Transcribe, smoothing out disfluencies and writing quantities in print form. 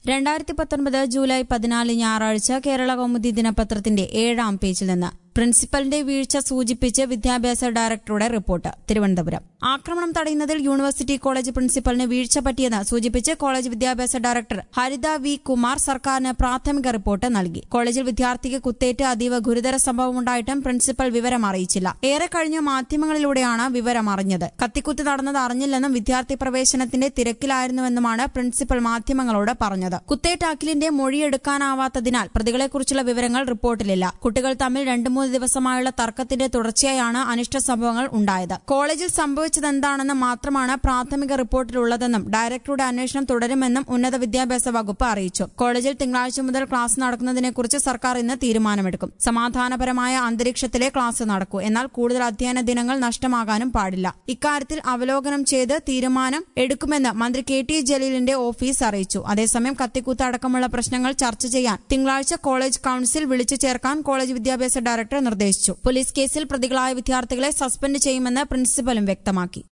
2019 July 14 ഞായറാഴ്ച കേരള കൗമുദി ദിനപത്രത്തിന്റെ 7ാം പേജിൽ നിന്ന് പ്രിൻസിപ്പലിന്റെ വീഴ്ച സൂചിപ്പിച്ച് വിദ്യാഭ്യാസ ഡയറക്ടറുടെ റിപ്പോർട്ട്. തിരുവനന്തപുരം. ആക്രമണം തടയുന്നതിൽ യൂണിവേഴ്സിറ്റി കോളേജ് പ്രിൻസിപ്പലിന് വീഴ്ച പറ്റിയെന്ന് സൂചിപ്പിച്ച് കോളേജ് വിദ്യാഭ്യാസ ഡയറക്ടർ ഹരിത വി കുമാർ സർക്കാരിന് പ്രാഥമിക റിപ്പോർട്ട് നൽകി. കോളേജിൽ വിദ്യാർത്ഥിക്ക് കുത്തേറ്റ് അതീവ ഗുരുതര സംഭവമുണ്ടായിട്ടും പ്രിൻസിപ്പൽ വിവരം അറിയിച്ചില്ല. ഏറെ കഴിഞ്ഞ മാധ്യമങ്ങളിലൂടെയാണ് വിവരം അറിഞ്ഞത്. കത്തിക്കുത്ത് നടന്നത് അറിഞ്ഞില്ലെന്നും വിദ്യാർത്ഥി പ്രവേശനത്തിന്റെ തിരക്കിലായിരുന്നുവെന്നുമാണ് പ്രിൻസിപ്പൽ മാധ്യമങ്ങളോട് പറഞ്ഞത്. കുത്തേറ്റ അഖിലിന്റെ മൊഴിയെടുക്കാനാവാത്തതിനാൽ പ്രതികളെക്കുറിച്ചുള്ള വിവരങ്ങൾ റിപ്പോർട്ടിലില്ല. കുട്ടികൾ തമ്മിൽ 2-3 ദിവസമായുള്ള തർക്കത്തിന്റെ തുടർച്ചയായാണ് അനിഷ്ട സംഭവങ്ങൾ ഉണ്ടായത്. കോളേജിൽ സംഭവിച്ചതെന്താണെന്ന് മാത്രമാണ് പ്രാഥമിക റിപ്പോർട്ടിലുള്ളതെന്നും ഡയറക്ടറുടെ അന്വേഷണം തുടരുമെന്നും ഉന്നത വിദ്യാഭ്യാസ വകുപ്പ് അറിയിച്ചു. കോളേജിൽ തിങ്കളാഴ്ച മുതൽ ക്ലാസ് നടക്കുന്നതിനെക്കുറിച്ച് സർക്കാർ ഇന്ന് തീരുമാനമെടുക്കും. സമാധാനപരമായ അന്തരീക്ഷത്തിലെ ക്ലാസ് നടക്കൂ. എന്നാൽ കൂടുതൽ അധ്യയന ദിനങ്ങൾ നഷ്ടമാകാനും പാടില്ല. ഇക്കാര്യത്തിൽ അവലോകനം ചെയ്ത് തീരുമാനം എടുക്കുമെന്ന് മന്ത്രി KT ജലീലിന്റെ ഓഫീസ് അറിയിച്ചു. അതേസമയം കത്തിക്കുത്ത് അടക്കമുള്ള പ്രശ്നങ്ങൾ ചർച്ച ചെയ്യാൻ തിങ്കളാഴ്ച കോളേജ് കൌൺസിൽ വിളിച്ചു ചേർക്കാൻ കോളേജ് വിദ്യാഭ്യാസ ഡയറക്ടർ നിർദ്ദേശിച്ചു. പോലീസ് കേസിൽ പ്രതികളായ വിദ്യാർത്ഥികളെ സസ്പെൻഡ് ചെയ്യുമെന്ന് പ്രിൻസിപ്പലും വ്യക്തമാക്കി.